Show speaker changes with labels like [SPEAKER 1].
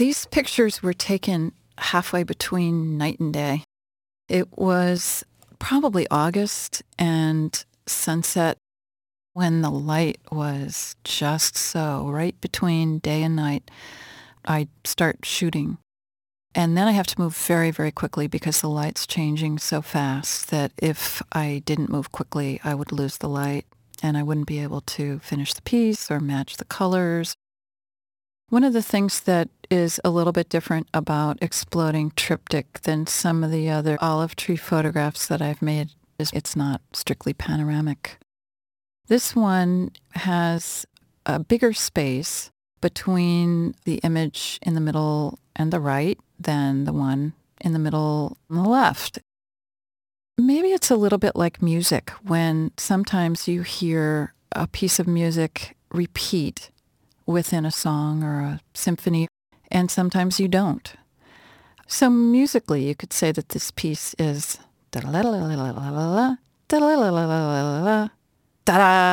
[SPEAKER 1] These pictures were taken halfway between night and day. It was probably August and sunset when the light was just so right between day and night. I start shooting. And then I have to move very, very quickly because the light's changing so fast that if I didn't move quickly, I would lose the light and I wouldn't be able to finish the piece or match the colors. One of the things that is a little bit different about Exploding Triptych than some of the other olive tree photographs that I've made is it's not strictly panoramic. This one has a bigger space between the image in the middle and the right than the one in the middle and the left. Maybe it's a little bit like music when sometimes you hear a piece of music repeat within a song or a symphony, and sometimes you don't. So musically, you could say that this piece is da-da-da-da-da-da-da-da,